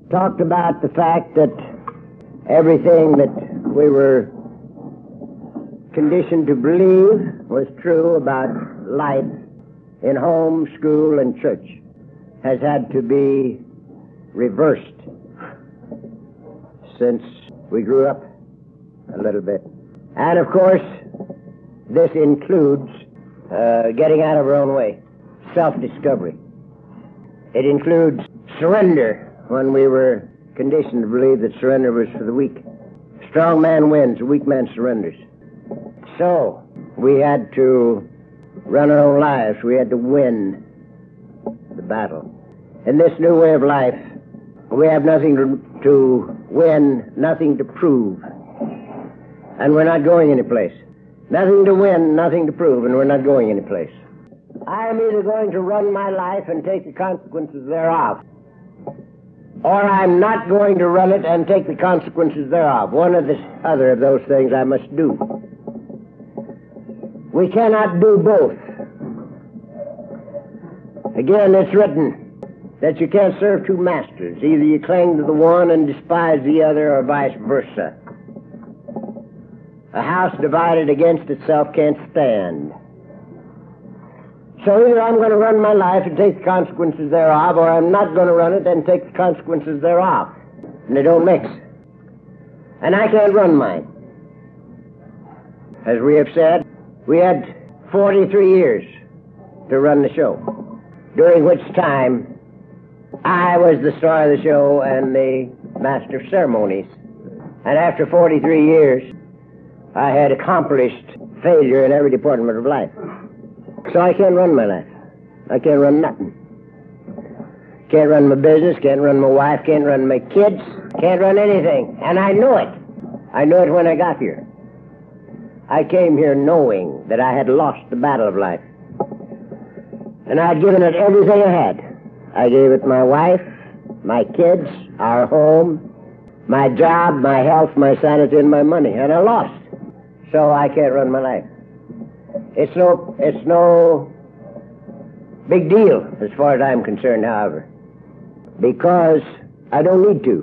talked about the fact that everything that we were conditioned to believe was true about life in home, school, and church has had to be reversed since we grew up a little bit. And of course, this includes getting out of our own way, self-discovery. It includes surrender when we were conditioned to believe that surrender was for the weak. Strong man wins, a weak man surrenders. So, we had to run our own lives. We had to win the battle. In this new way of life, we have nothing to win, nothing to prove. And we're not going anyplace. Nothing to win, nothing to prove, and we're not going anyplace. I am either going to run my life and take the consequences thereof, or I'm not going to run it and take the consequences thereof. One or the other of those things I must do. We cannot do both. Again, it's written that you can't serve two masters. Either you cling to the one and despise the other, or vice versa. A house divided against itself can't stand. So either I'm going to run my life and take the consequences thereof, or I'm not going to run it and take the consequences thereof. And they don't mix. And I can't run mine. As we have said, we had 43 years to run the show, during which time I was the star of the show and the master of ceremonies. And after 43 years, I had accomplished failure in every department of life. So I can't run my life. I can't run nothing. Can't run my business, can't run my wife, can't run my kids, can't run anything. And I knew it. I knew it when I got here. I came here knowing that I had lost the battle of life. And I had given it everything I had. I gave it my wife, my kids, our home, my job, my health, my sanity, and my money. And I lost. So I can't run my life. It's no big deal as far as I'm concerned, however, because I don't need to.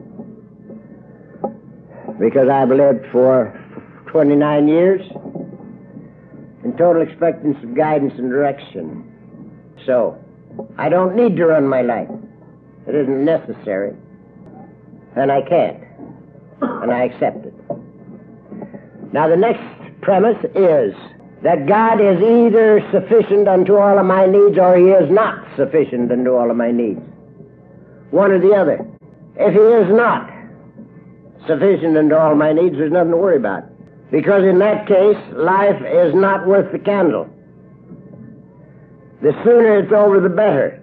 Because I've lived for 29 years in total expectance of guidance and direction. So I don't need to run my life. It isn't necessary. And I can't. And I accept it. Now, the next premise is that God is either sufficient unto all of my needs, or He is not sufficient unto all of my needs. One or the other. If He is not sufficient unto all my needs, there's nothing to worry about. Because in that case, life is not worth the candle. The sooner it's over, the better.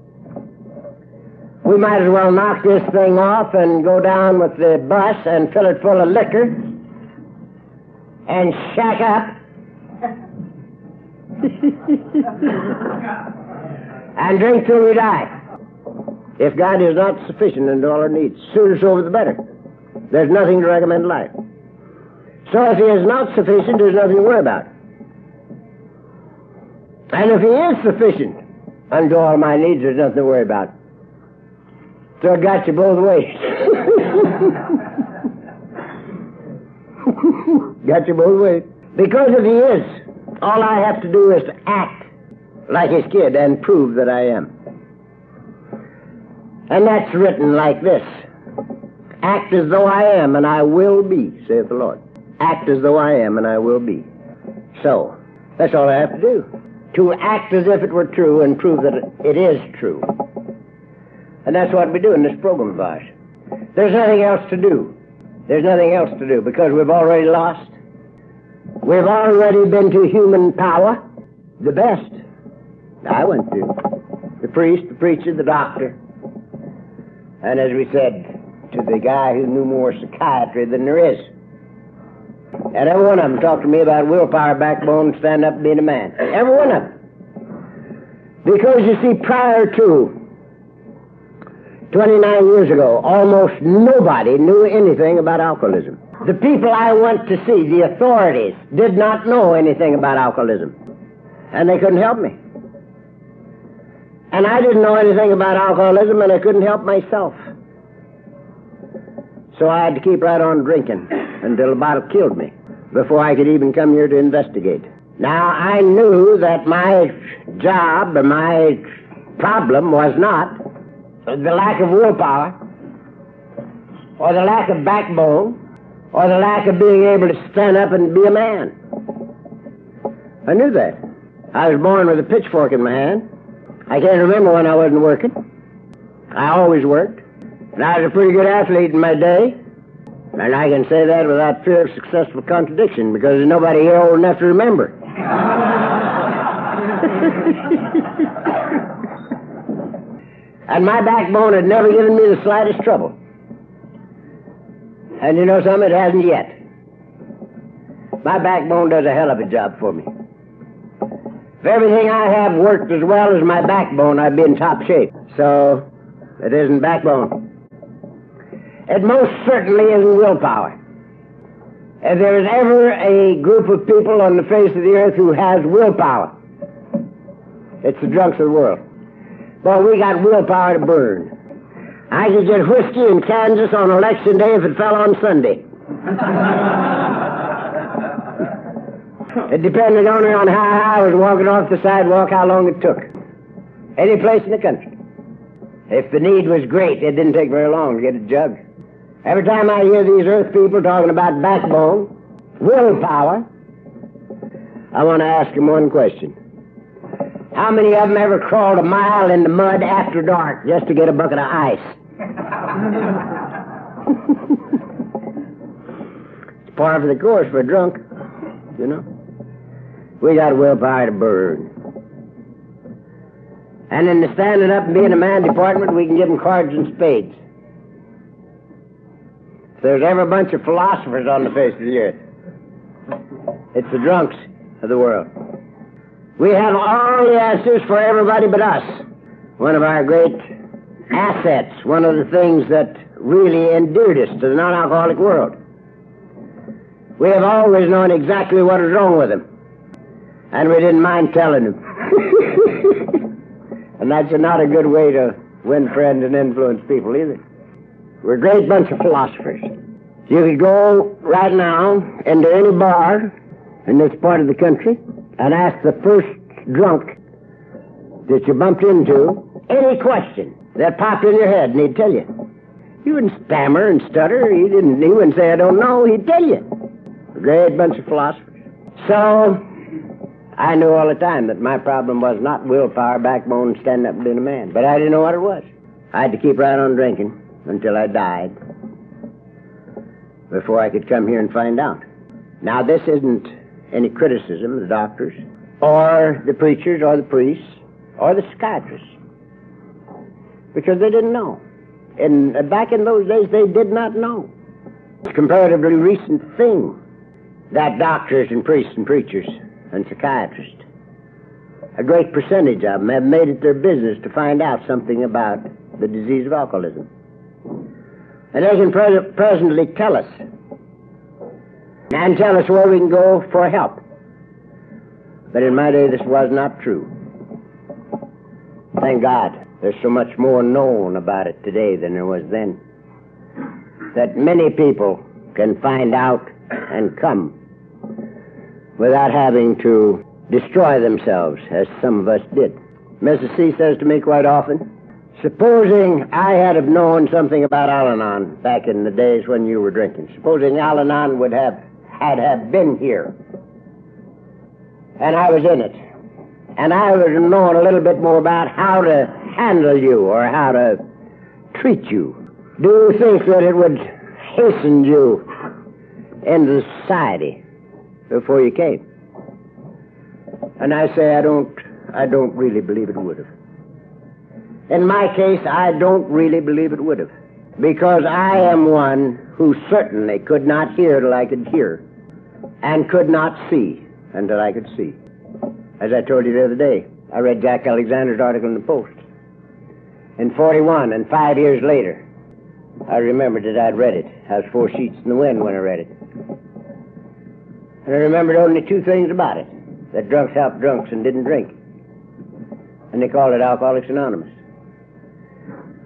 We might as well knock this thing off and go down with the bus and fill it full of liquor and shack up and drink till we die. If God is not sufficient unto all our needs, sooner it's over the better. There's nothing to recommend life. So if He is not sufficient, there's nothing to worry about. And if He is sufficient unto all my needs, there's nothing to worry about. So it got you both ways. Got you both ways. Because if He is, all I have to do is to act like His kid and prove that I am. And that's written like this. Act as though I am, and I will be, saith the Lord. Act as though I am, and I will be. So, that's all I have to do. To act as if it were true and prove that it is true. And that's what we do in this program of ours. There's nothing else to do. There's nothing else to do because we've already lost. We've already been to human power, the best. I went to the priest, the preacher, the doctor. And as we said, to the guy who knew more psychiatry than there is. And every one of them talked to me about willpower, backbone, stand up and being a man. Every one of them. Because you see, prior to 29 years ago, almost nobody knew anything about alcoholism. The people I went to see, the authorities, did not know anything about alcoholism. And they couldn't help me. And I didn't know anything about alcoholism, and I couldn't help myself. So I had to keep right on drinking until the bottle killed me before I could even come here to investigate. Now, I knew that my job or my problem was not the lack of willpower or the lack of backbone or the lack of being able to stand up and be a man. I knew that. I was born with a pitchfork in my hand. I can't remember when I wasn't working. I always worked. And I was a pretty good athlete in my day. And I can say that without fear of successful contradiction, because there's nobody here old enough to remember. And my backbone had never given me the slightest trouble. And you know something? It hasn't yet. My backbone does a hell of a job for me. If everything I have worked as well as my backbone, I'd be in top shape. So, it isn't backbone. It most certainly isn't willpower. If there is ever a group of people on the face of the earth who has willpower, it's the drunks of the world. Boy, we got willpower to burn. I could get whiskey in Kansas on election day if it fell on Sunday. It depended only on how high I was walking off the sidewalk, how long it took. Any place in the country. If the need was great, it didn't take very long to get a jug. Every time I hear these earth people talking about backbone, willpower, I want to ask them one question. How many of them ever crawled a mile in the mud after dark just to get a bucket of ice? It's par for the course for a drunk, you know. We got willpower to burn. And in the standing up and being a man department, we can give them cards and spades. If there's ever a bunch of philosophers on the face of the earth, it's the drunks of the world. We have all the answers for everybody but us. One of our great assets, one of the things that really endeared us to the non-alcoholic world. We have always known exactly what is wrong with them. And we didn't mind telling them. And that's not a good way to win friends and influence people either. We're a great bunch of philosophers. You could go right now into any bar in this part of the country and ask the first drunk that you bumped into any question that popped in your head, and he'd tell you. He wouldn't stammer and stutter. He wouldn't say, I don't know. He'd tell you. A great bunch of philosophers. So, I knew all the time that my problem was not willpower, backbone, and standing up and being a man. But I didn't know what it was. I had to keep right on drinking until I died before I could come here and find out. Now, this isn't any criticism of the doctors or the preachers or the priests or the psychiatrists, because they didn't know. And back in those days, they did not know. It's a comparatively recent thing that doctors and priests and preachers and psychiatrists, a great percentage of them, have made it their business to find out something about the disease of alcoholism. And they can presently tell us, and tell us where we can go for help. But in my day, this was not true. Thank God, there's so much more known about it today than there was then, that many people can find out and come without having to destroy themselves, as some of us did. Mrs. C says to me quite often, supposing I had have known something about Al-Anon back in the days when you were drinking, supposing Al-Anon would have been here, and I was in it, and I would have known a little bit more about how to handle you or how to treat you, do you think that it would hasten you into society before you came? And I say I don't really believe it would have. In my case, I don't really believe it would have, because I am one who certainly could not hear till I could hear, and could not see until I could see. As I told you the other day, I read Jack Alexander's article in the Post. In 41, and 5 years later, I remembered that I'd read it. I was 4 sheets in the wind when I read it. And I remembered only 2 things about it: that drunks helped drunks and didn't drink. And they called it Alcoholics Anonymous.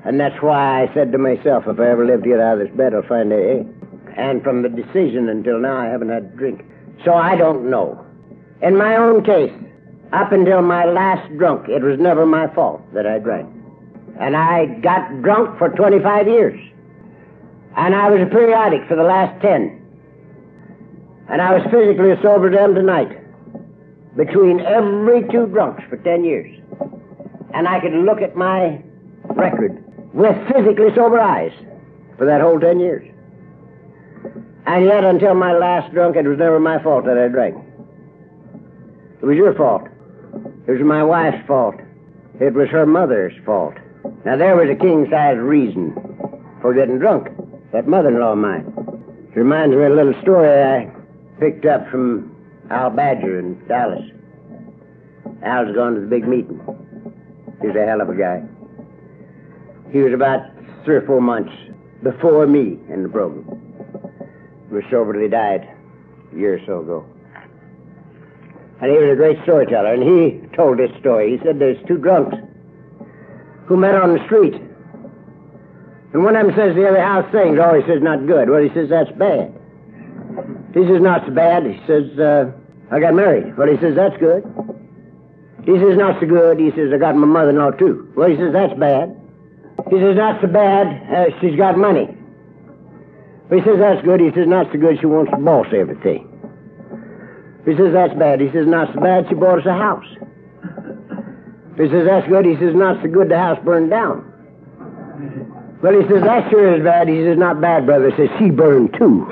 And that's why I said to myself, if I ever live to get out of this bed, I'll find AA. And from the decision until now, I haven't had a drink. So I don't know. In my own case, up until my last drunk, it was never my fault that I drank. And I got drunk for 25 years. And I was a periodic for the last 10. And I was physically as sober as I am tonight. Between every two drunks for 10 years. And I could look at my record with physically sober eyes for that whole 10 years. And yet, until my last drunk, it was never my fault that I drank. It was your fault. It was my wife's fault. It was her mother's fault. Now, there was a king-size reason for getting drunk. That mother-in-law of mine. It reminds me of a little story I picked up from Al Badger in Dallas. Al's gone to the big meeting. He's a hell of a guy. He was about 3 or 4 months before me in the program. He was sober till he died a year or so ago. And he was a great storyteller, and he told this story. He said there's 2 drunks who met on the street. And one of them says the other, how's things? Oh, he says, not good. Well, he says, that's bad. He says, not so bad. He says, I got married. Well, he says, that's good. He says, not so good. He says, I got my mother-in-law, too. Well, he says, that's bad. He says, not so bad. She's got money. Well, he says, that's good. He says, not so good. She wants to boss everything. He says, that's bad. He says, not so bad. She bought us a house. He says, that's good. He says, not so good. The house burned down. Well, he says, that sure is bad. He says, not bad, brother. He says, she burned too.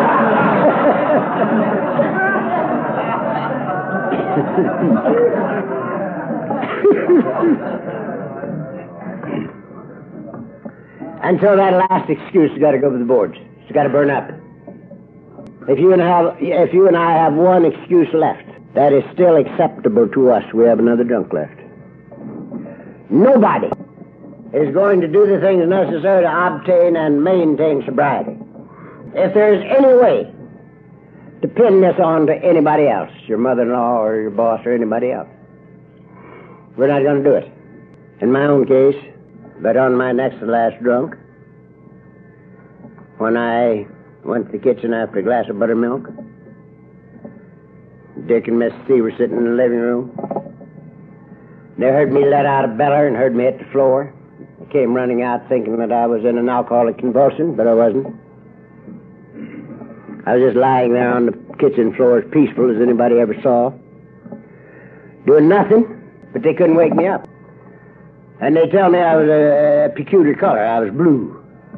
And so that last excuse has got to go to the boards. It's got to burn up. If you and I have one excuse left, that is still acceptable to us, we have another drunk left. Nobody is going to do the things necessary to obtain and maintain sobriety. If there's any way to pin this on to anybody else, your mother-in-law or your boss or anybody else, we're not going to do it. In my own case, but on my next to last drunk, when I went to the kitchen after a glass of buttermilk, Dick and Miss C were sitting in the living room. They heard me let out a beller and heard me hit the floor. I came running out thinking that I was in an alcoholic convulsion, but I wasn't. I was just lying there on the kitchen floor as peaceful as anybody ever saw, doing nothing, but they couldn't wake me up. And they tell me I was a peculiar color. I was blue.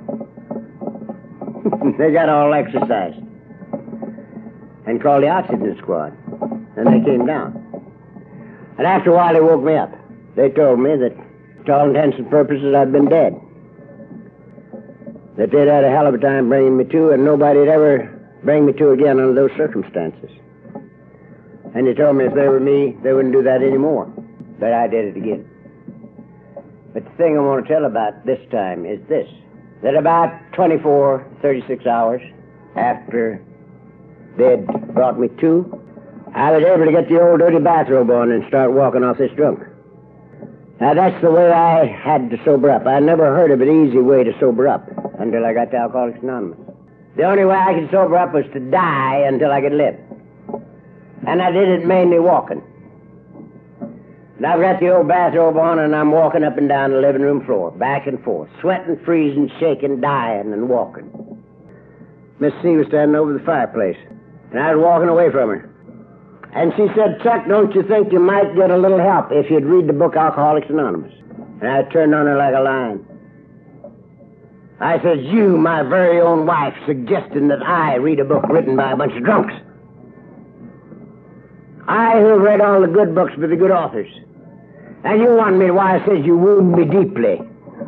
They got all exercised and called the oxygen squad, and they came down. And after a while, they woke me up. They told me that, to all intents and purposes, I'd been dead. That they'd had a hell of a time bringing me to, and nobody'd ever bring me to again under those circumstances. And they told me if they were me, they wouldn't do that anymore. But I did it again. But the thing I want to tell about this time is this, that about 24, 36 hours after they'd brought me to, I was able to get the old dirty bathrobe on and start walking off this drunk. Now, that's the way I had to sober up. I never heard of an easy way to sober up until I got to Alcoholics Anonymous. The only way I could sober up was to die until I could live. And I did it mainly walking. And I've got the old bathrobe on, and I'm walking up and down the living room floor, back and forth, sweating, freezing, shaking, dying, and walking. Miss C was standing over the fireplace, and I was walking away from her. And she said, Chuck, don't you think you might get a little help if you'd read the book Alcoholics Anonymous? And I turned on her like a lion. I said, you, my very own wife, suggesting that I read a book written by a bunch of drunks. I who read all the good books by the good authors. And you want me, why I says you wound me deeply.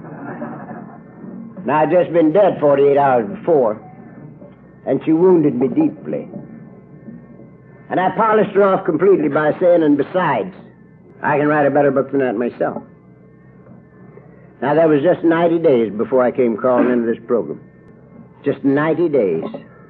Now, I'd just been dead 48 hours before, and she wounded me deeply. And I polished her off completely by saying, and besides, I can write a better book than that myself. Now, that was just 90 days before I came crawling into this program. Just 90 days.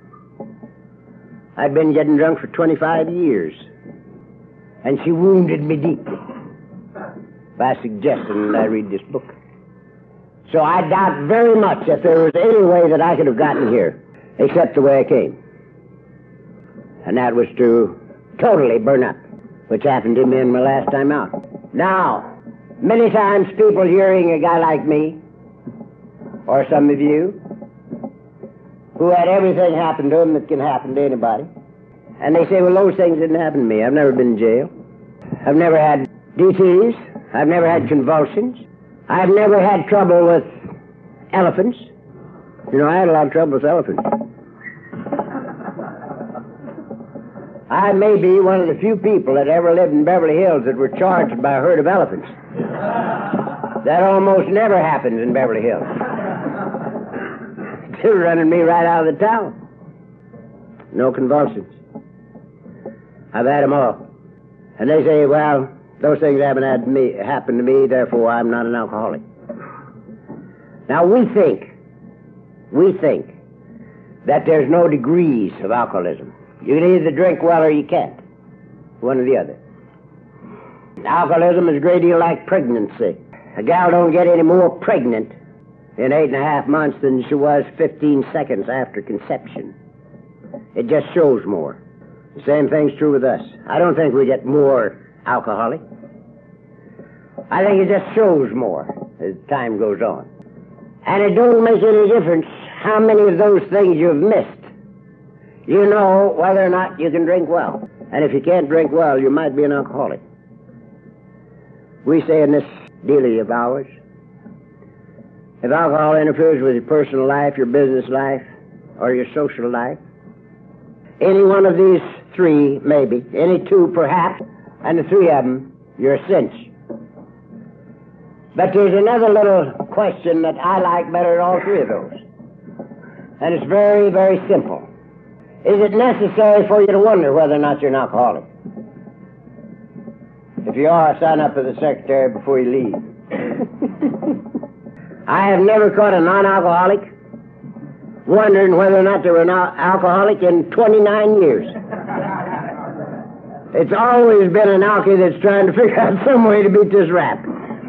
I'd been getting drunk for 25 years. And she wounded me deeply by suggesting that I read this book. So I doubt very much if there was any way that I could have gotten here except the way I came. And that was to totally burn up, which happened to me in my last time out. Now, many times people hearing a guy like me, or some of you, who had everything happen to them that can happen to anybody, and they say, well, those things didn't happen to me. I've never been in jail. I've never had DTs. I've never had convulsions. I've never had trouble with elephants. You know, I had a lot of trouble with elephants. I may be one of the few people that ever lived in Beverly Hills that were charged by a herd of elephants. That almost never happens in Beverly Hills. Still running me right out of the town. No convulsions. I've had them all. And they say, well, those things haven't happened to me, therefore I'm not an alcoholic. Now we think that there's no degrees of alcoholism. You can either drink well or you can't. One or the other. Alcoholism is a great deal like pregnancy. A gal don't get any more pregnant in 8.5 months than she was 15 seconds after conception. It just shows more. The same thing's true with us. I don't think we get more alcoholic. I think it just shows more as time goes on. And it don't make any difference how many of those things you've missed. You know whether or not you can drink well. And if you can't drink well, you might be an alcoholic. We say in this dealie of ours, if alcohol interferes with your personal life, your business life, or your social life, any one of these three, maybe, any two perhaps, and the three of them, you're a cinch. But there's another little question that I like better than all three of those. And it's very, very simple. Is it necessary for you to wonder whether or not you're an alcoholic? If you are, sign up for the secretary before you leave. I have never caught a non-alcoholic wondering whether or not they were an alcoholic in 29 years. It's always been an alky that's trying to figure out some way to beat this rap.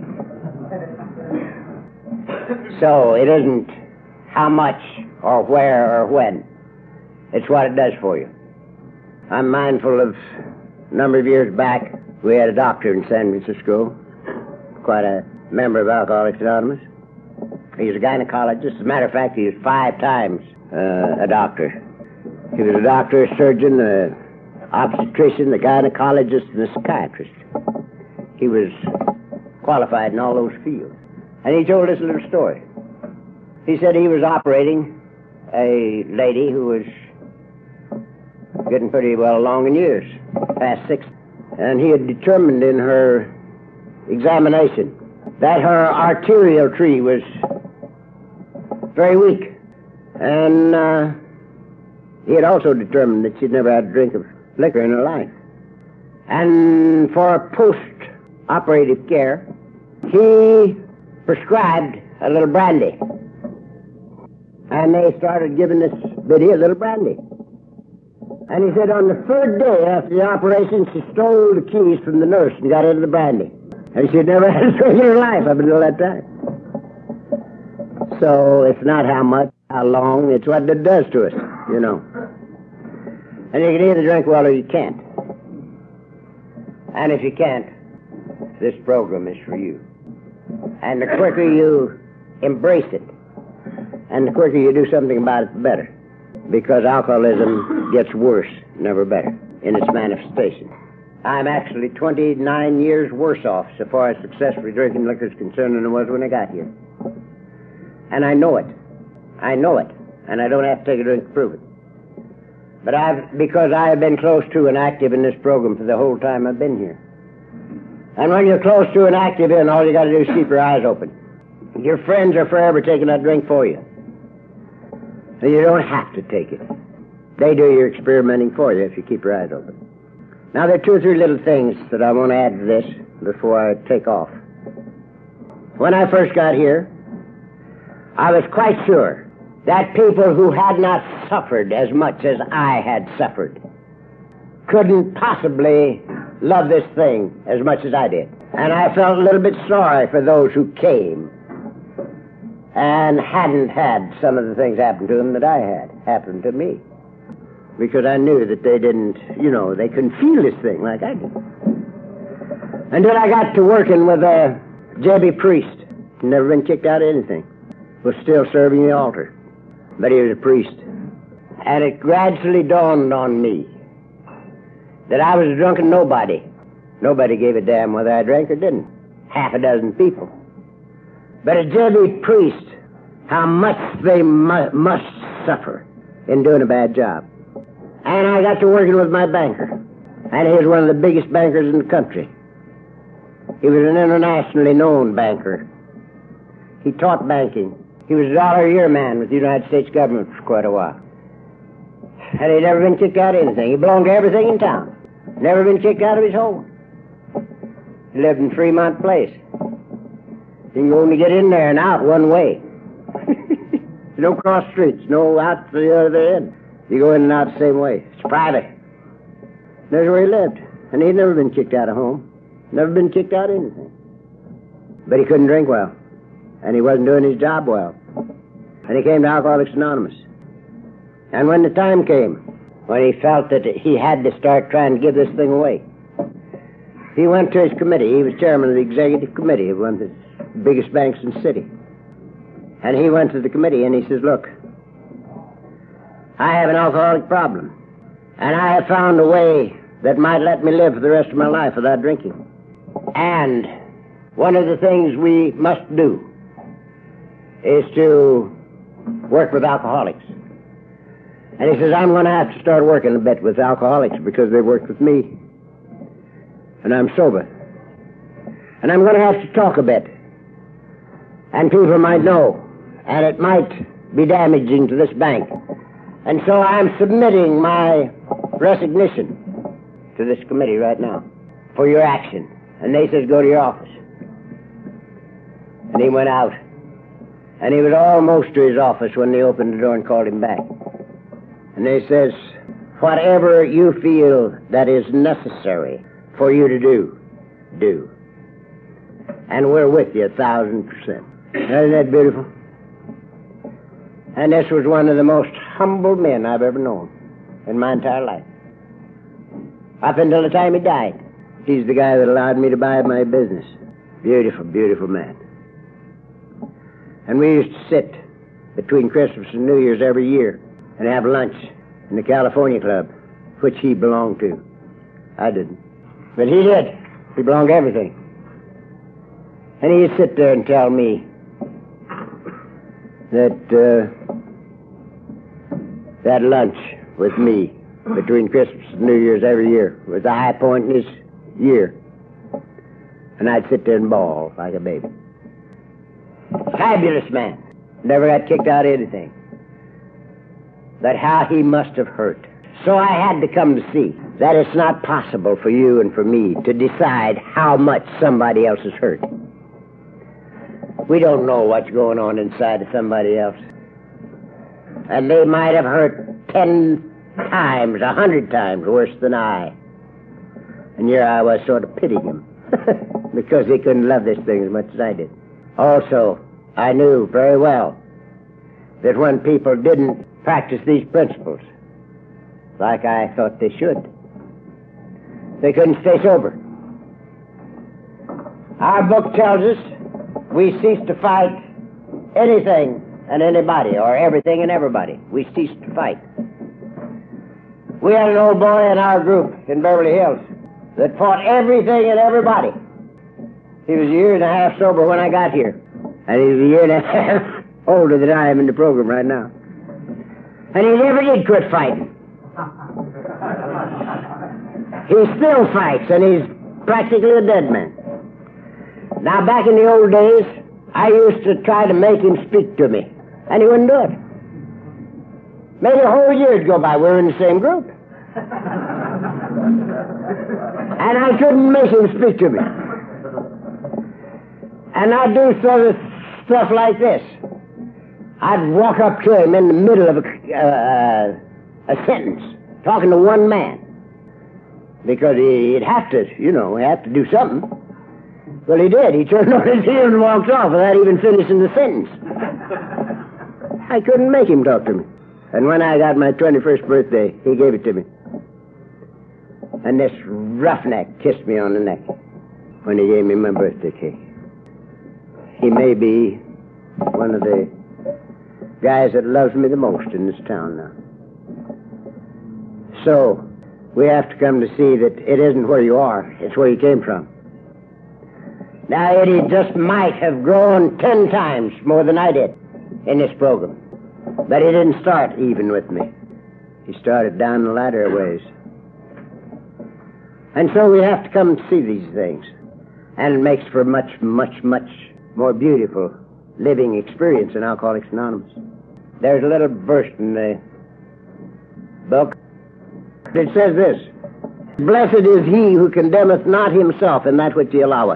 So it isn't how much or where or when. It's what it does for you. I'm mindful of a number of years back, we had a doctor in San Francisco, quite a member of Alcoholics Anonymous. He was a gynecologist. As a matter of fact, he was 5 times a doctor. He was a doctor, a surgeon, an obstetrician, a gynecologist, and a psychiatrist. He was qualified in all those fields. And he told us a little story. He said he was operating a lady who was getting pretty well along in years, past 60. And he had determined in her examination that her arterial tree was very weak. And he had also determined that she'd never had a drink of liquor in her life. And for post-operative care, he prescribed a little brandy. And they started giving this biddy a little brandy. And he said on the 3rd day after the operation, she stole the keys from the nurse and got into the brandy. And she'd never had a drink in her life up until that time. So it's not how much, how long, it's what it does to us, you know. And you can either drink well or you can't. And if you can't, this program is for you. And the quicker you embrace it, and the quicker you do something about it, the better. Because alcoholism gets worse, never better, in its manifestation. I'm actually 29 years worse off so far as successfully drinking liquor is concerned than I was when I got here. And I know it. I know it. And I don't have to take a drink to prove it. But because I have been close to and active in this program for the whole time I've been here. And when you're close to and active in, all you got to do is keep your eyes open. Your friends are forever taking that drink for you. And you don't have to take it. They do your experimenting for you if you keep your eyes open. Now, there are 2 or 3 little things that I want to add to this before I take off. When I first got here, I was quite sure that people who had not suffered as much as I had suffered couldn't possibly love this thing as much as I did. And I felt a little bit sorry for those who came and hadn't had some of the things happen to him that I had happen to me. Because I knew that they didn't, they couldn't feel this thing like I did. Until I got to working with J.B. Priest. Never been kicked out of anything. Was still serving the altar. But he was a priest. And it gradually dawned on me that I was a drunken nobody. Nobody gave a damn whether I drank or didn't. Half a dozen people. But a J.B. Priest, how much they must suffer in doing a bad job. And I got to working with my banker. And he was one of the biggest bankers in the country. He was an internationally known banker. He taught banking. He was a $1 a year man with the United States government for quite a while. And he'd never been kicked out of anything. He belonged to everything in town. Never been kicked out of his home. He lived in Fremont Place. You can only get in there and out one way. No cross streets, no out to the other end. You go in and out the same way. It's private. There's where he lived. And he'd never been kicked out of home. Never been kicked out of anything. But he couldn't drink well. And he wasn't doing his job well. And he came to Alcoholics Anonymous. And when the time came, when he felt that he had to start trying to give this thing away, he went to his committee. He was chairman of the executive committee of one of the biggest banks in the city. And he went to the committee and he says, look, I have an alcoholic problem. And I have found a way that might let me live for the rest of my life without drinking. And one of the things we must do is to work with alcoholics. And he says, I'm going to have to start working a bit with alcoholics because they worked with me. And I'm sober. And I'm going to have to talk a bit. And people might know. And it might be damaging to this bank. And so I'm submitting my resignation to this committee right now for your action. And they says, go to your office. And he went out. And he was almost to his office when they opened the door and called him back. And they says, whatever you feel that is necessary for you to do, do. And we're with you 1,000%. Isn't that beautiful? And this was one of the most humble men I've ever known in my entire life. Up until the time he died. He's the guy that allowed me to buy my business. Beautiful, beautiful man. And we used to sit between Christmas and New Year's every year and have lunch in the California Club, which he belonged to. I didn't. But he did. He belonged to everything. And he'd sit there and tell me that that lunch with me between Christmas and New Year's every year was the high point in his year. And I'd sit there and bawl like a baby. Fabulous man. Never got kicked out of anything. But how he must have hurt. So I had to come to see that it's not possible for you and for me to decide how much somebody else is hurt. We don't know what's going on inside of somebody else. And they might have hurt 10 times, 100 times worse than I. And here I was sort of pitying him because he couldn't love this thing as much as I did. Also, I knew very well that when people didn't practice these principles like I thought they should, they couldn't stay sober. Our book tells us we cease to fight anything and anybody, or everything and everybody. We cease to fight. We had an old boy in our group in Beverly Hills that fought everything and everybody. He was a year and a half sober when I got here. And he's a year and a half older than I am in the program right now. And he never did quit fighting. He still fights, and he's practically a dead man. Now, back in the old days, I used to try to make him speak to me, and he wouldn't do it. Maybe a whole year go by. We were in the same group. And I couldn't make him speak to me. And I'd do sort of stuff like this. I'd walk up to him in the middle of a sentence, talking to one man. Because he'd have to, he'd have to do something. Well, he did. He turned on his heel and walked off without even finishing the sentence. I couldn't make him talk to me. And when I got my 21st birthday, he gave it to me. And this roughneck kissed me on the neck when he gave me my birthday cake. He may be one of the guys that loves me the most in this town now. So, we have to come to see that it isn't where you are, it's where you came from. Now, Eddie just might have grown 10 times more than I did in this program. But he didn't start even with me. He started down the ladder a ways. And so we have to come to see these things. And it makes for much, much, much more beautiful living experience in Alcoholics Anonymous. There's a little verse in the book. It says this: "Blessed is he who condemneth not himself in that which he alloweth."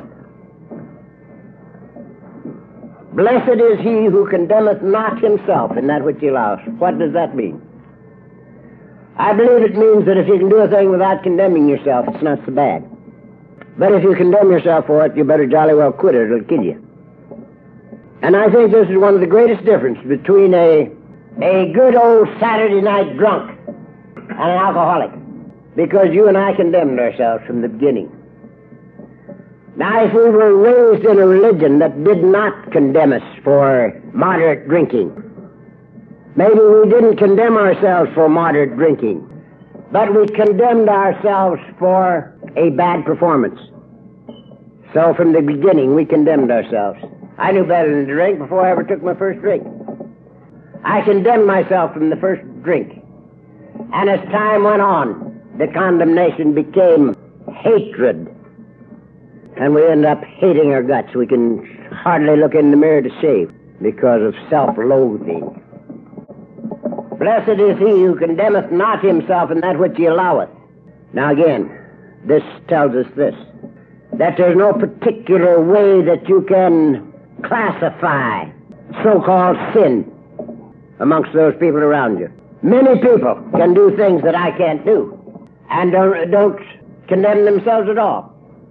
Blessed is he who condemneth not himself in that which he alloweth. What does that mean? I believe it means that if you can do a thing without condemning yourself, it's not so bad. But if you condemn yourself for it, you better jolly well quit it, it'll kill you. And I think this is one of the greatest differences between a good old Saturday night drunk and an alcoholic. Because you and I condemned ourselves from the beginning. Now, if we were raised in a religion that did not condemn us for moderate drinking, maybe we didn't condemn ourselves for moderate drinking, but we condemned ourselves for a bad performance. So from the beginning, we condemned ourselves. I knew better than to drink before I ever took my first drink. I condemned myself from the first drink. And as time went on, the condemnation became hatred. And we end up hating our guts. We can hardly look in the mirror to shave because of self-loathing. Blessed is he who condemneth not himself in that which he alloweth. Now again, this tells us this, that there's no particular way that you can classify so-called sin amongst those people around you. Many people can do things that I can't do and don't condemn themselves at all.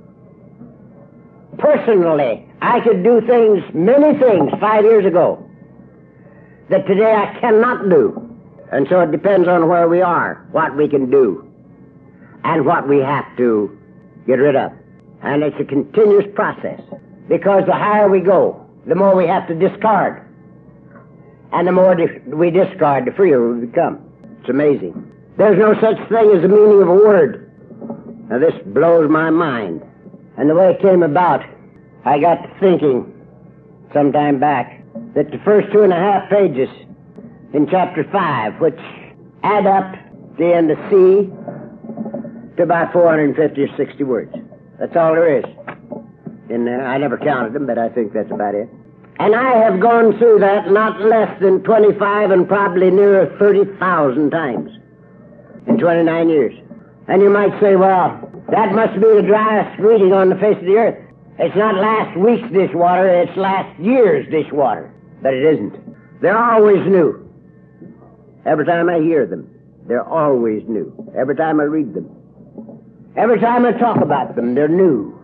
Personally, I could do things, many things, 5 years ago that today I cannot do. And so it depends on where we are, what we can do, and what we have to get rid of. And it's a continuous process, because the higher we go, the more we have to discard. And the more we discard, the freer we become. It's amazing. There's no such thing as the meaning of a word. Now this blows my mind. And the way it came about, I got to thinking some time back that the first 2.5 pages in chapter 5, which add up the end of C to about 450 or 60 words. That's all there is in there. I never counted them, but I think that's about it. And I have gone through that not less than 25 and probably nearer 30,000 times in 29 years. And you might say, well, that must be the driest reading on the face of the earth. It's not last week's dishwater, it's last year's dishwater. But it isn't. They're always new. Every time I hear them, they're always new. Every time I read them. Every time I talk about them, they're new.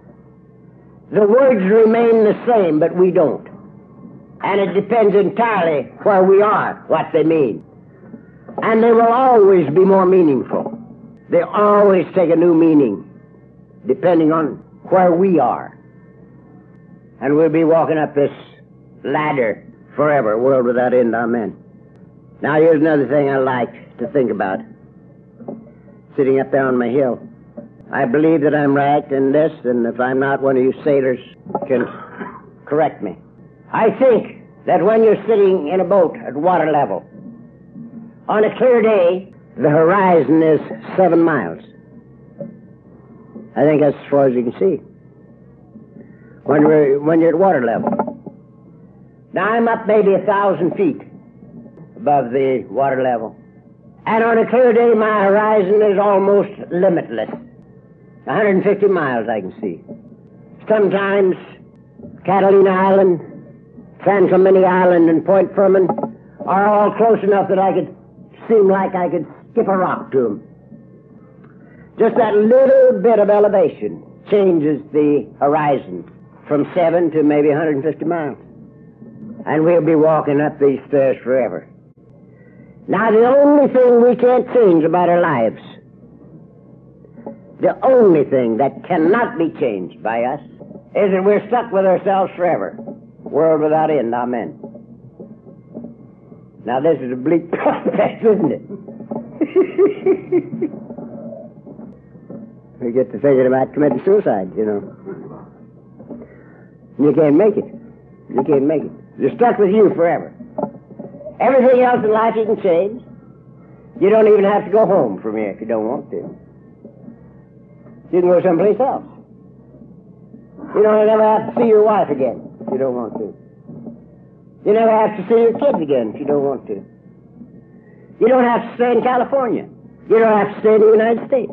The words remain the same, but we don't. And it depends entirely where we are, what they mean. And they will always be more meaningful. They always take a new meaning, depending on where we are. And we'll be walking up this ladder forever, world without end, amen. Now here's another thing I like to think about. Sitting up there on my hill. I believe that I'm right in this, and if I'm not, one of you sailors can correct me. I think that when you're sitting in a boat at water level, on a clear day, the horizon is 7 miles. I think that's as far as you can see when you're at water level. Now I'm up maybe 1,000 feet above the water level. And on a clear day, my horizon is almost limitless. 150 miles I can see. Sometimes Catalina Island, San Clemente Island, and Point Furman are all close enough that I could seem like I could skip a rock to them. Just that little bit of elevation changes the horizon from 7 to maybe 150 miles. And we'll be walking up these stairs forever. Now, the only thing we can't change about our lives, the only thing that cannot be changed by us, is that we're stuck with ourselves forever. World without end, amen. Now, this is a bleak prospect, isn't it? We get to thinking about committing suicide, you know. You can't make it. You can't make it. You're stuck with you forever. Everything else in life you can change. You don't even have to go home from here if you don't want to. You can go someplace else. You don't ever have to see your wife again if you don't want to. You never have to see your kids again if you don't want to. You don't have to stay in California. You don't have to stay in the United States.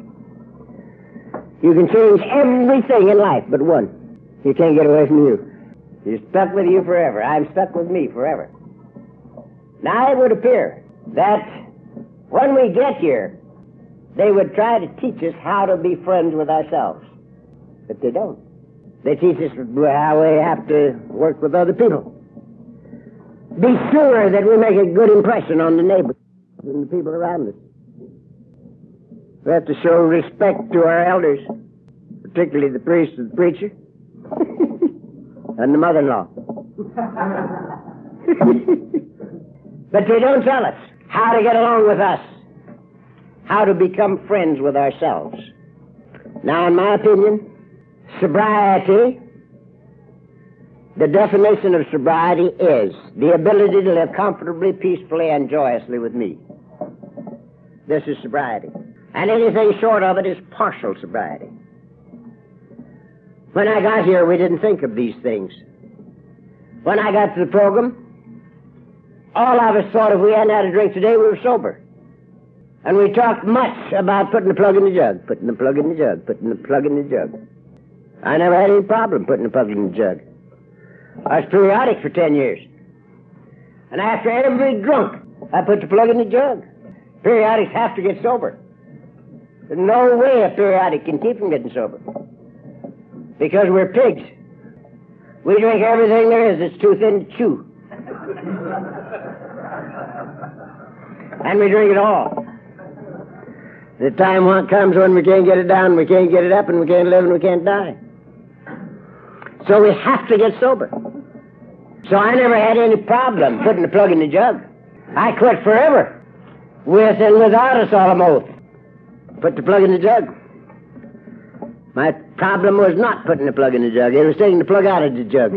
You can change everything in life but one. You can't get away from you. You're stuck with you forever. I'm stuck with me forever. Now, it would appear that when we get here, they would try to teach us how to be friends with ourselves. But they don't. They teach us how we have to work with other people. Be sure that we make a good impression on the neighbors and the people around us. We have to show respect to our elders, particularly the priest and the preacher, and the mother-in-law. But they don't tell us how to get along with us, how to become friends with ourselves. Now, in my opinion, sobriety, the definition of sobriety is the ability to live comfortably, peacefully, and joyously with me. This is sobriety. And anything short of it is partial sobriety. When I got here, we didn't think of these things. When I got to the program, all of us thought if we hadn't had a drink today, we were sober. And we talked much about putting the plug in the jug, putting the plug in the jug, putting the plug in the jug. I never had any problem putting the plug in the jug. I was periodic for 10 years. And after every drunk, I put the plug in the jug. Periodics have to get sober. There's no way a periodic can keep from getting sober. Because we're pigs. We drink everything there is that's too thin to chew. And we drink it all. The time comes when we can't get it down, we can't get it up, and we can't live and we can't die. So we have to get sober. So I never had any problem putting the plug in the jug. I quit forever, with and without a solemn oath. Put the plug in the jug. My problem was not putting the plug in the jug. It was taking the plug out of the jug.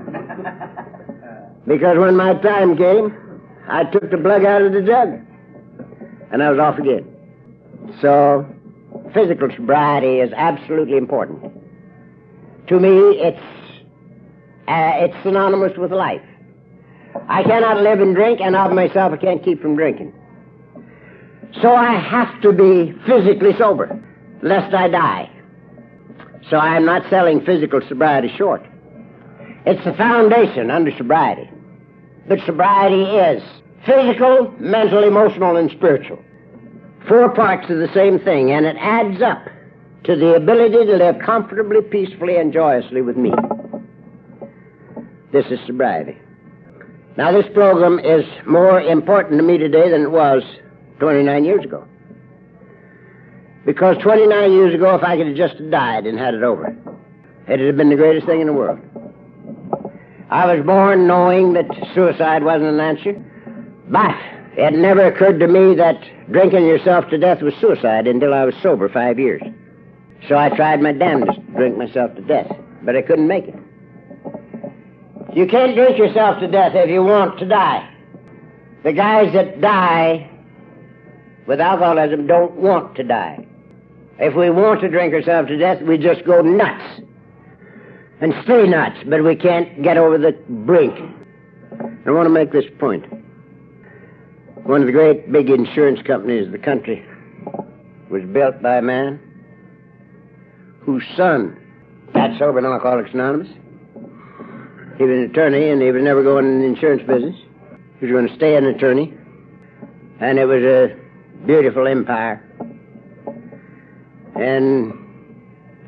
Because when my time came, I took the plug out of the jug. And I was off again. So, physical sobriety is absolutely important. To me, it's synonymous with life. I cannot live and drink, and of myself I can't keep from drinking. So I have to be physically sober, lest I die. So I am not selling physical sobriety short. It's the foundation under sobriety. But sobriety is physical, mental, emotional, and spiritual. 4 parts of the same thing, and it adds up to the ability to live comfortably, peacefully, and joyously with me. This is sobriety. Now, this program is more important to me today than it was 29 years ago. Because 29 years ago, if I could have just died and had it over, it would have been the greatest thing in the world. I was born knowing that suicide wasn't an answer, but it never occurred to me that drinking yourself to death was suicide until I was sober 5 years. So I tried my damnedest to drink myself to death, but I couldn't make it. You can't drink yourself to death if you want to die. The guys that die with alcoholism don't want to die. If we want to drink ourselves to death, we just go nuts and stay nuts, but we can't get over the brink. I want to make this point. One of the great big insurance companies of the country was built by a man whose son got sober in Alcoholics Anonymous. He was an attorney, and he was never going in the insurance business. He was going to stay an attorney, and it was a beautiful empire. And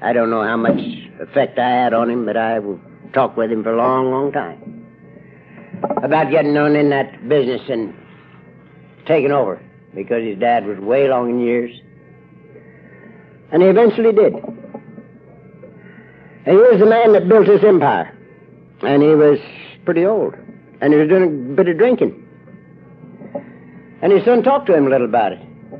I don't know how much effect I had on him, but I talked with him for a long, long time about getting on in that business and taking over, because his dad was way long in years. And he eventually did. And he was the man that built his empire. And he was pretty old. And he was doing a bit of drinking. And his son talked to him a little about it.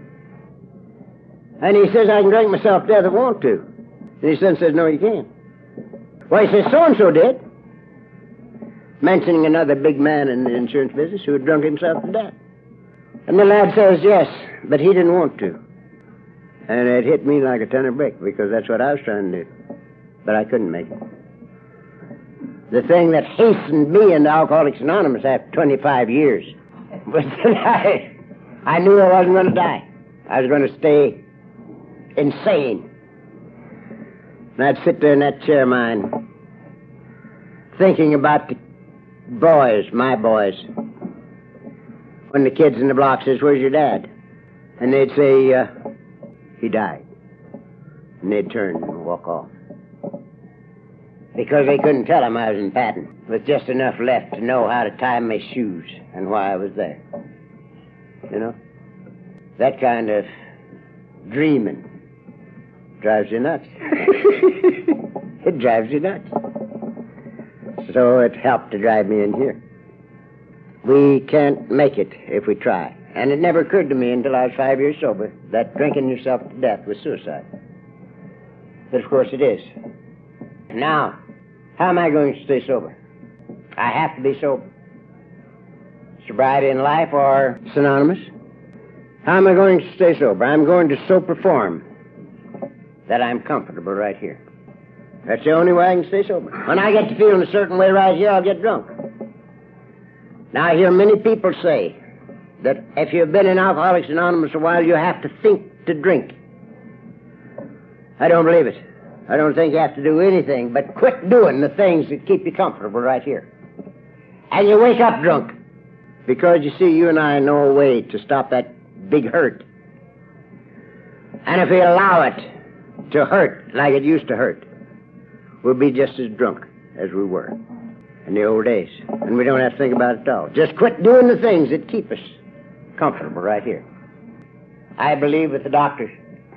And he says, I can drink myself to death if I want to. And his son says, no, you can't. Well, he says, so-and-so did. Mentioning another big man in the insurance business who had drunk himself to death. And the lad says, yes, but he didn't want to. And it hit me like a ton of brick, because that's what I was trying to do. But I couldn't make it. The thing that hastened me into Alcoholics Anonymous after 25 years was that I knew I wasn't going to die. I was going to stay insane. And I'd sit there in that chair of mine, thinking about the boys, my boys. When the kids in the block says, where's your dad? And they'd say, he died. And they'd turn and walk off. Because they couldn't tell him I was in Patton, with just enough left to know how to tie my shoes and why I was there. You know? That kind of dreaming drives you nuts. It drives you nuts. So it helped to drive me in here. We can't make it if we try. And it never occurred to me until I was 5 years sober that drinking yourself to death was suicide. But of course it is. Now, how am I going to stay sober? I have to be sober. Sobriety in life or synonymous? How am I going to stay sober? I'm going to so perform that I'm comfortable right here. That's the only way I can stay sober. When I get to feeling a certain way right here, I'll get drunk. Now, I hear many people say that if you've been in Alcoholics Anonymous a while, you have to think to drink. I don't believe it. I don't think you have to do anything but quit doing the things that keep you comfortable right here. And you wake up drunk. Because, you see, you and I know a way to stop that big hurt. And if we allow it to hurt like it used to hurt, we'll be just as drunk as we were in the old days. And we don't have to think about it at all. Just quit doing the things that keep us comfortable right here. I believe with the doctors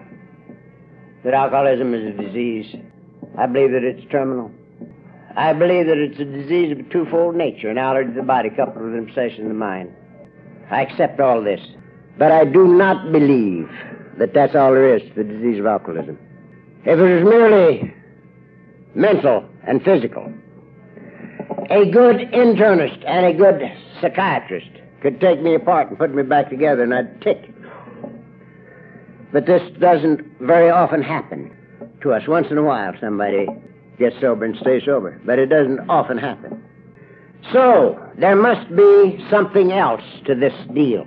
that alcoholism is a disease. I believe that it's terminal. I believe that it's a disease of a twofold nature, an allergy to the body coupled with an obsession of the mind. I accept all this. But I do not believe that that's all there is to the disease of alcoholism. If it was merely mental and physical, a good internist and a good psychiatrist could take me apart and put me back together and I'd tick. But this doesn't very often happen to us. Once in a while somebody gets sober and stays sober, but it doesn't often happen. So there must be something else to this deal.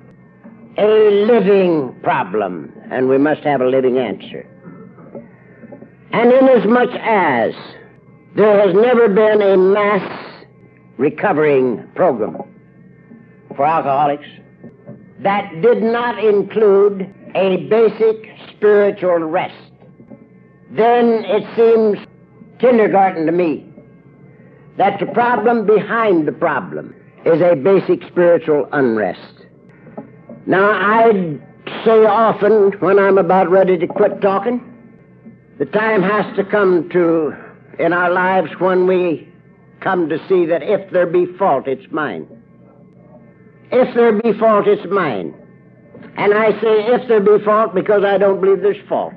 A living problem, and we must have a living answer. And inasmuch as there has never been a mass recovering program for alcoholics that did not include a basic spiritual rest, then it seems kindergarten to me that the problem behind the problem is a basic spiritual unrest. Now, I say often when I'm about ready to quit talking, the time has to come to, in our lives, when we come to see that if there be fault, it's mine. If there be fault, it's mine. And I say if there be fault because I don't believe there's fault.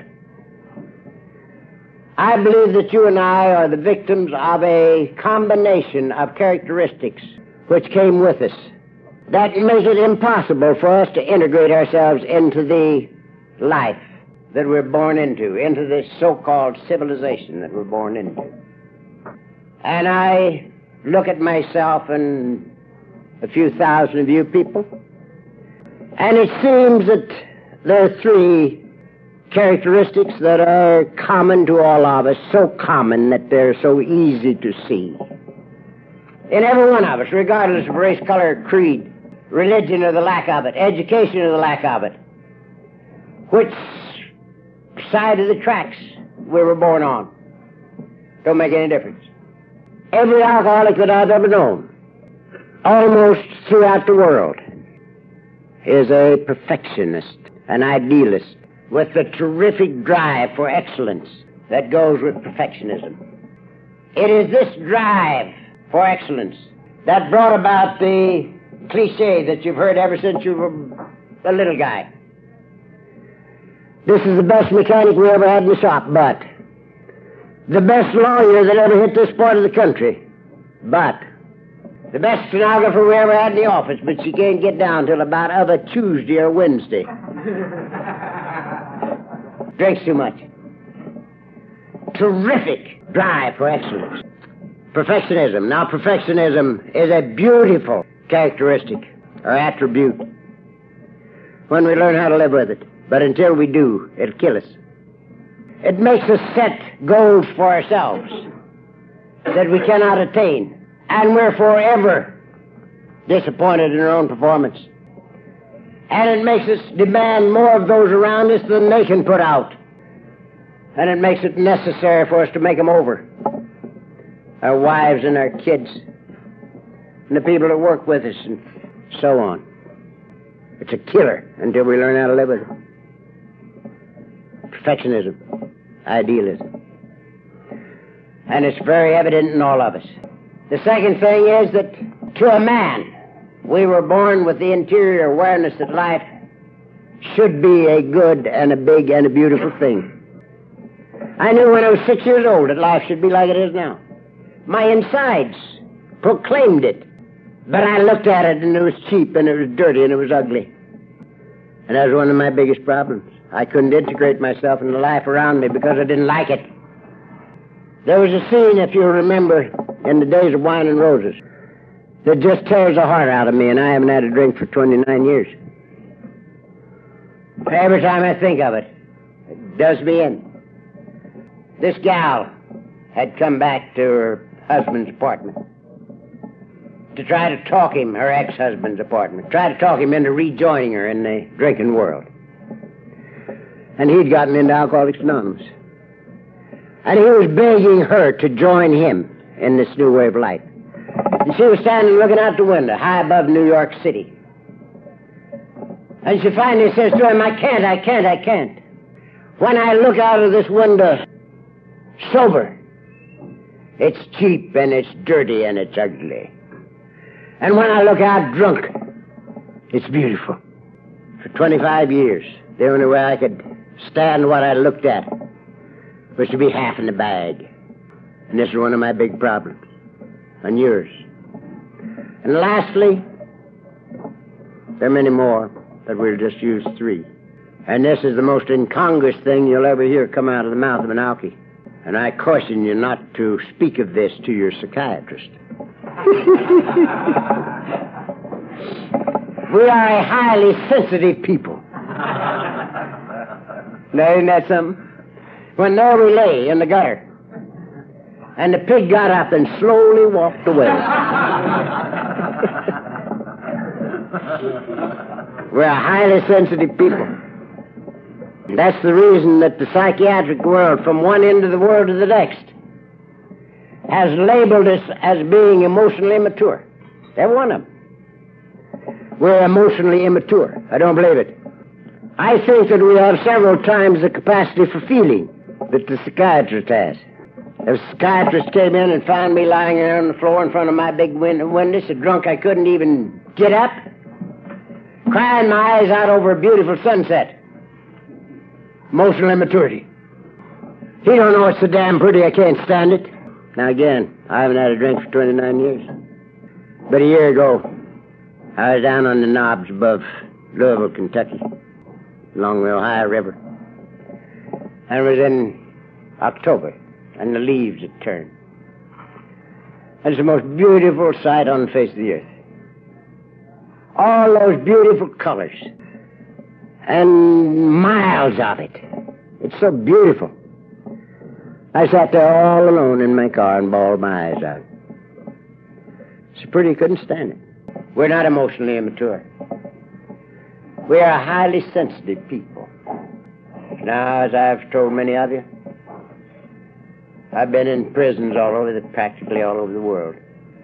I believe that you and I are the victims of a combination of characteristics which came with us that make it impossible for us to integrate ourselves into the life that we're born into this so-called civilization that we're born into. And I look at myself and a few thousand of you people, and it seems that there are three characteristics that are common to all of us, so common that they're so easy to see. In every one of us, regardless of race, color, creed, religion or the lack of it, education or the lack of it, which side of the tracks we were born on. Don't make any difference. Every alcoholic that I've ever known, almost throughout the world, is a perfectionist, an idealist, with the terrific drive for excellence that goes with perfectionism. It is this drive for excellence that brought about the cliche that you've heard ever since you were a little guy. This is the best mechanic we ever had in the shop, but the best lawyer that ever hit this part of the country, but the best stenographer we ever had in the office, but she can't get down till about other Tuesday or Wednesday. Drinks too much. Terrific drive for excellence. Perfectionism. Now, perfectionism is a beautiful characteristic or attribute when we learn how to live with it. But until we do, it'll kill us. It makes us set goals for ourselves that we cannot attain, and we're forever disappointed in our own performance. And it makes us demand more of those around us than they can put out. And it makes it necessary for us to make them over. Our wives and our kids, and the people that work with us, and so on. It's a killer until we learn how to live with it. Perfectionism, idealism. And it's very evident in all of us. The second thing is that to a man, we were born with the interior awareness that life should be a good and a big and a beautiful thing. I knew when I was 6 years old that life should be like it is now. My insides proclaimed it. But I looked at it and it was cheap and it was dirty and it was ugly. And that was one of my biggest problems. I couldn't integrate myself in the life around me because I didn't like it. There was a scene, if you remember, in the Days of Wine and Roses, that just tears the heart out of me, and I haven't had a drink for 29 years. Every time I think of it, it does me in. This gal had come back to her husband's apartment to try to talk him, her ex-husband's apartment, try to talk him into rejoining her in the drinking world. And he'd gotten into Alcoholics Anonymous. And he was begging her to join him in this new way of life. And she was standing looking out the window, high above New York City. And she finally says to him, I can't. When I look out of this window, sober, it's cheap and it's dirty and it's ugly. And when I look out drunk, it's beautiful. For 25 years, the only way I could stand what I looked at was to be half in the bag. And this is one of my big problems. And yours. And lastly, there are many more, but we'll just use 3. And this is the most incongruous thing you'll ever hear come out of the mouth of an alkie. And I caution you not to speak of this to your psychiatrist. We are a highly sensitive people. Now, isn't that something? When there we lay in the gutter, and the pig got up and slowly walked away. We're a highly sensitive people. That's the reason that the psychiatric world, from one end of the world to the next, has labeled us as being emotionally immature. Every one of them. We're emotionally immature. I don't believe it. I think that we have several times the capacity for feeling that the psychiatrist has. If a psychiatrist came in and found me lying there on the floor in front of my big window, so drunk I couldn't even get up, crying my eyes out over a beautiful sunset. Emotional immaturity. He don't know it's so damn pretty I can't stand it. Now again, I haven't had a drink for 29 years. But a year ago, I was down on the knobs above Louisville, Kentucky, along the Ohio River. And it was in October, and the leaves had turned. And it's the most beautiful sight on the face of the earth. All those beautiful colors. And miles of it. It's so beautiful. I sat there all alone in my car and bawled my eyes out. So pretty I couldn't stand it. We're not emotionally immature. We are a highly sensitive people. Now, as I've told many of you, I've been in prisons practically all over the world.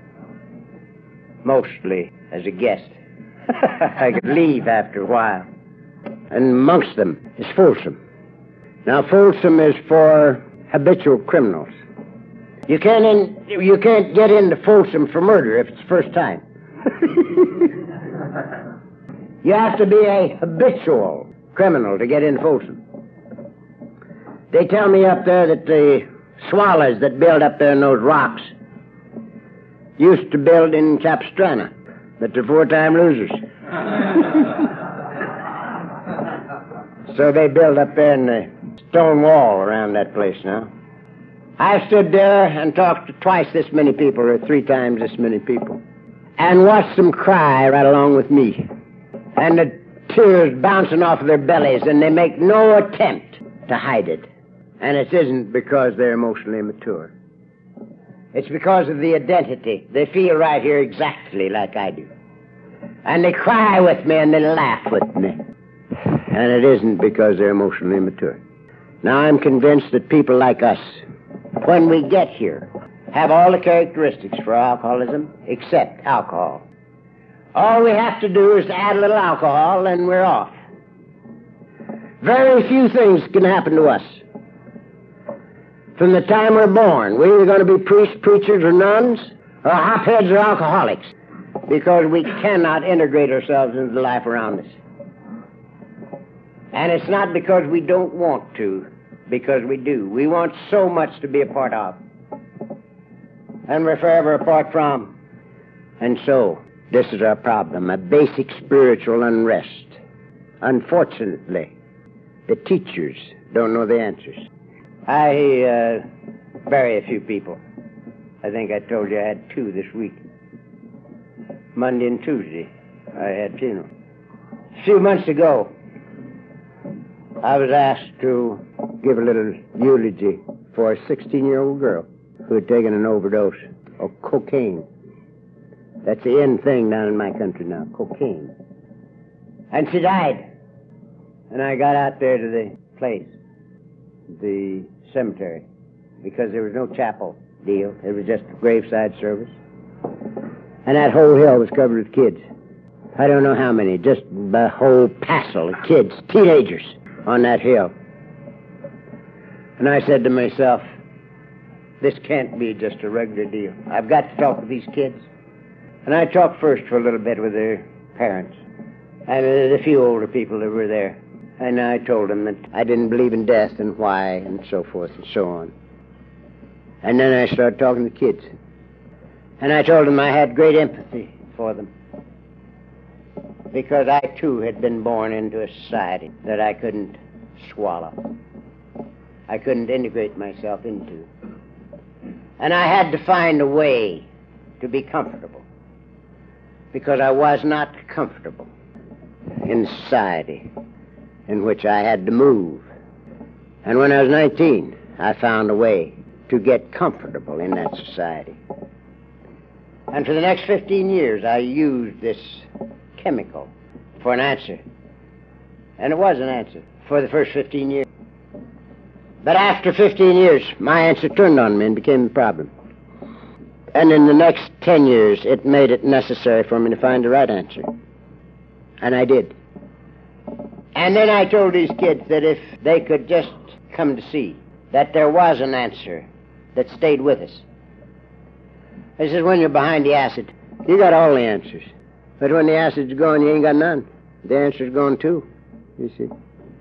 Mostly as a guest. I could leave after a while. And amongst them is Folsom. Now, Folsom is for habitual criminals. You can't get into Folsom for murder if it's the first time. You have to be a habitual criminal to get in Folsom. They tell me up there that the swallows that build up there in those rocks used to build in Capistrano, but they're four-time losers. So they build up there in the stone wall around that place now. I stood there and talked to twice this many people, or three times this many people, and watched them cry right along with me. And the tears bouncing off of their bellies, and they make no attempt to hide it. And it isn't because they're emotionally immature. It's because of the identity. They feel right here exactly like I do. And they cry with me and they laugh with me. And it isn't because they're emotionally immature. Now, I'm convinced that people like us, when we get here, have all the characteristics for alcoholism except alcohol. All we have to do is add a little alcohol and we're off. Very few things can happen to us. From the time we're born, we're either going to be priests, preachers, or nuns, or hopheads or alcoholics, because we cannot integrate ourselves into the life around us. And it's not because we don't want to, because we do. We want so much to be a part of, and we're forever apart from. And so, this is our problem, a basic spiritual unrest. Unfortunately, the teachers don't know the answers. I bury a few people. I think I told you I had two this week. Monday and Tuesday, I had funerals. A few months ago, I was asked to give a little eulogy for a 16-year-old girl who had taken an overdose of cocaine. That's the in thing down in my country now, cocaine. And she died. And I got out there to the place, the cemetery, because there was no chapel deal. It was just a graveside service. And that whole hill was covered with kids. I don't know how many, just a whole passel of kids, teenagers, on that hill. And I said to myself, this can't be just a regular deal. I've got to talk with these kids. And I talked first for a little bit with their parents and a few older people that were there. And I told them that I didn't believe in death and why and so forth and so on. And then I started talking to kids. And I told them I had great empathy for them, because I too had been born into a society that I couldn't swallow. I couldn't integrate myself into. And I had to find a way to be comfortable, because I was not comfortable in society in which I had to move. And when I was 19, I found a way to get comfortable in that society. And for the next 15 years, I used this chemical for an answer. And it was an answer for the first 15 years. But after 15 years, my answer turned on me and became the problem. And in the next 10 years, it made it necessary for me to find the right answer. And I did. And then I told these kids that if they could just come to see that there was an answer that stayed with us. I said, when you're behind the acid, you got all the answers. But when the acid's gone, you ain't got none. The answer's gone too, you see.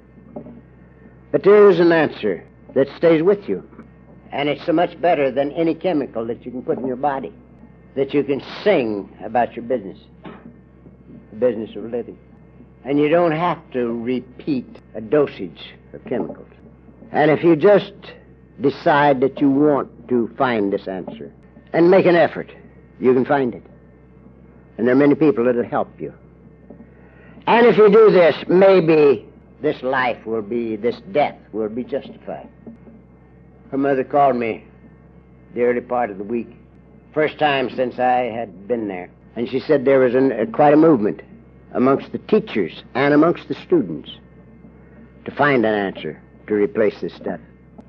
But there is an answer that stays with you. And it's so much better than any chemical that you can put in your body, that you can sing about your business, the business of living. And you don't have to repeat a dosage of chemicals. And if you just decide that you want to find this answer and make an effort, you can find it. And there are many people that will help you. And if you do this, maybe this death will be justified. Her mother called me the early part of the week, first time since I had been there. And she said there was quite a movement amongst the teachers and amongst the students to find an answer to replace this stuff.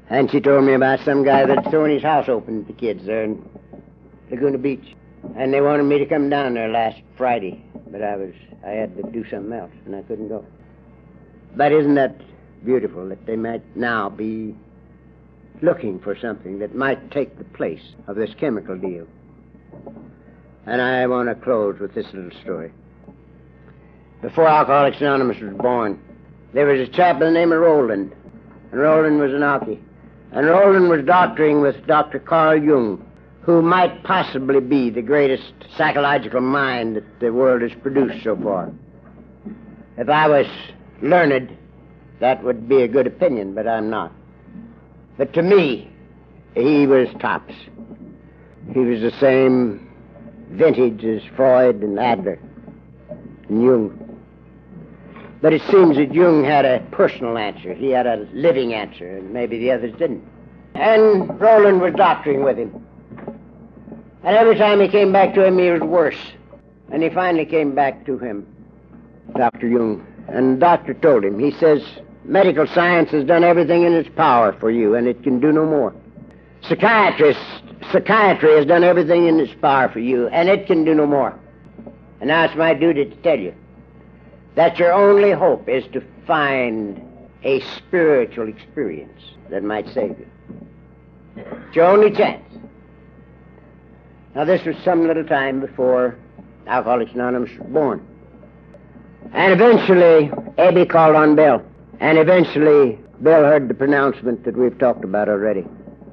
And she told me about some guy that's throwing his house open to kids there in Laguna Beach. And they wanted me to come down there last Friday, but I had to do something else, and I couldn't go. But isn't that beautiful that they might now be looking for something that might take the place of this chemical deal? And I want to close with this little story. Before Alcoholics Anonymous was born, there was a chap by the name of Roland, and Roland was an alkie. And Roland was doctoring with Dr. Carl Jung, who might possibly be the greatest psychological mind that the world has produced so far. If I was learned, that would be a good opinion, but I'm not. But to me, he was tops. He was the same vintage as Freud and Adler and Jung. But it seems that Jung had a personal answer. He had a living answer, and maybe the others didn't. And Roland was doctoring with him. And every time he came back to him, he was worse. And he finally came back to him, Dr. Jung. And the doctor told him, he says, medical science has done everything in its power for you, and it can do no more. Psychiatry has done everything in its power for you, and it can do no more. And now it's my duty to tell you that your only hope is to find a spiritual experience that might save you. It's your only chance. Now, this was some little time before Alcoholics Anonymous was born. And eventually, Abby called on Bill. And eventually, Bill heard the pronouncement that we've talked about already.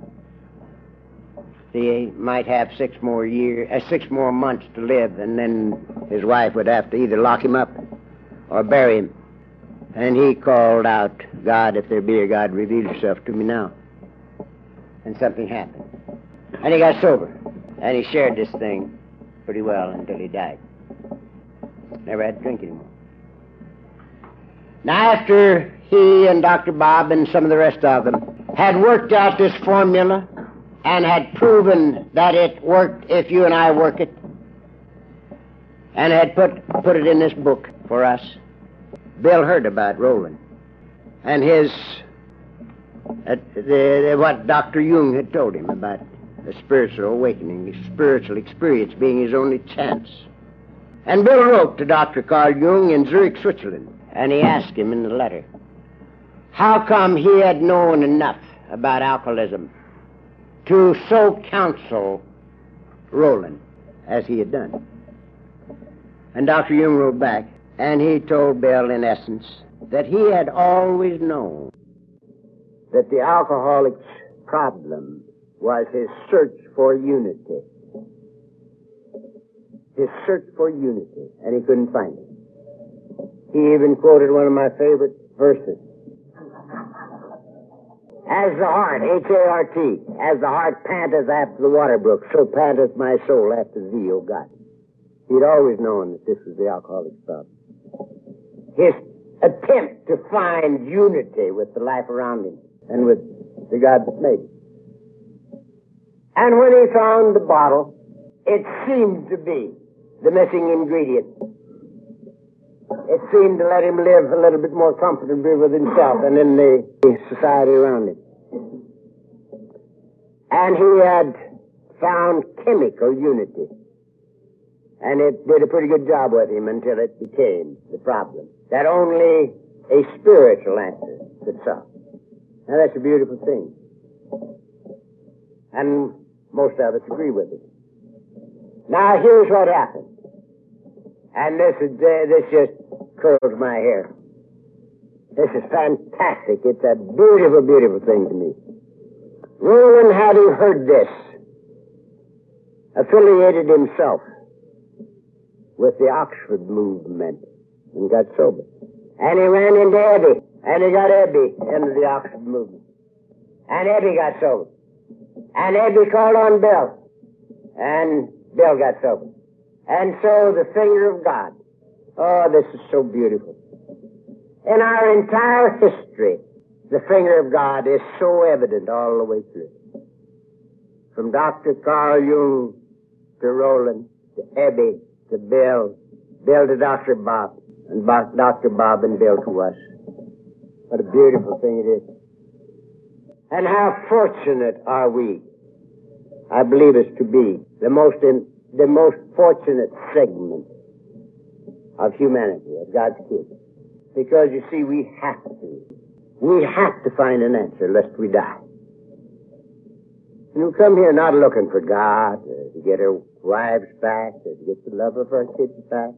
He might have 6 more months to live, and then his wife would have to either lock him up or bury him. And he called out, God, if there be a God, reveal yourself to me now. And something happened. And he got sober. And he shared this thing pretty well until he died. Never had to drink anymore. Now, after he and Dr. Bob and some of the rest of them had worked out this formula and had proven that it worked if you and I work it, and had put it in this book for us, Bill heard about Roland and what Dr. Jung had told him about a spiritual awakening, a spiritual experience being his only chance. And Bill wrote to Dr. Carl Jung in Zurich, Switzerland, and he asked him in the letter, how come he had known enough about alcoholism to so counsel Roland as he had done? And Dr. Jung wrote back, and he told Bill, in essence, that he had always known that the alcoholic's problem was his search for unity. His search for unity, and he couldn't find it. He even quoted one of my favorite verses. As the heart, H-A-R-T, as the heart panteth after the water brook, so panteth my soul after thee, O God. He'd always known that this was the alcoholic's problem. His attempt to find unity with the life around him and with the God that made it. And when he found the bottle, it seemed to be the missing ingredient. It seemed to let him live a little bit more comfortably with himself and in the society around him. And he had found chemical unity. And it did a pretty good job with him until it became the problem that only a spiritual answer could solve. Now, that's a beautiful thing. And most of us agree with it. Now, here's what happened. And this just curls my hair. This is fantastic. It's a beautiful, beautiful thing to me. Roland, having heard this, affiliated himself with the Oxford movement and got sober. And he ran into Ebby, and he got Ebby into the Oxford movement. And Ebby got sober. And Ebby called on Bill, and Bill got sober. And so the finger of God. Oh, this is so beautiful. In our entire history, the finger of God is so evident all the way through. From Dr. Carl Jung to Roland, to Ebby, to Bill, Bill to Dr. Bob, and Dr. Bob and Bill to us. What a beautiful thing it is. And how fortunate are we, I believe us to be the most fortunate segment of humanity, of God's kids. Because, you see, we have to find an answer lest we die. And we come here not looking for God, or to get our wives back, or to get the love of our kids back.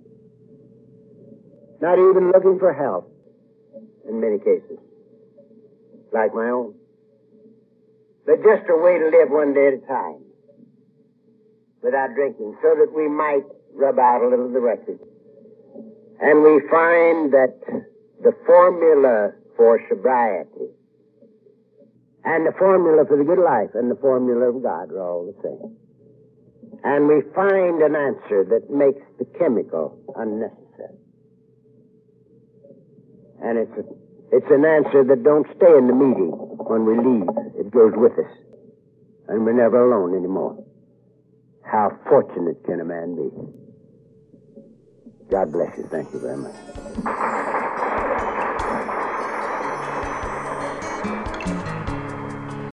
Not even looking for help, in many cases, like my own. But just a way to live one day at a time, without drinking, so that we might rub out a little of the record. And we find that the formula for sobriety and the formula for the good life and the formula of God are all the same. And we find an answer that makes the chemical unnecessary. And it's an answer that don't stay in the meeting when we leave. It goes with us. And we're never alone anymore. How fortunate can a man be? God bless you. Thank you very much.